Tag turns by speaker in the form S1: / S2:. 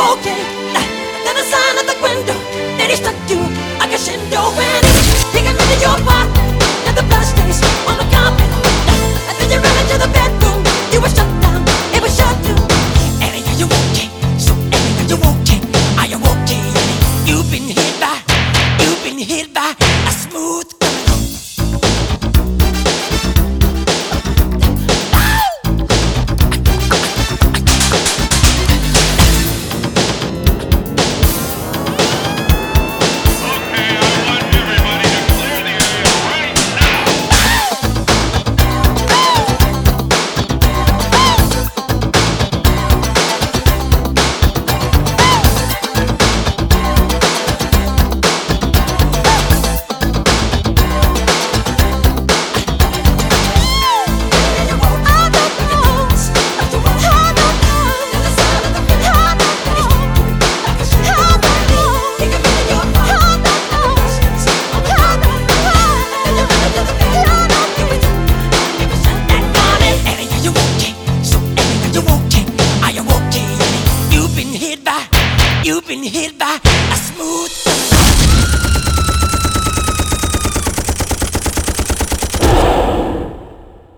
S1: okay. Then a sign at the window that he stuck to a crescendo when he came into your apartment and the blood stains on the carpet. And then you ran into the bedroom. You were shut down. It was shut down. Ellie, are you okay? So Ellie, are you okay? Are you okay, Ellie? You've been hit by a smooth criminal. You've been hit by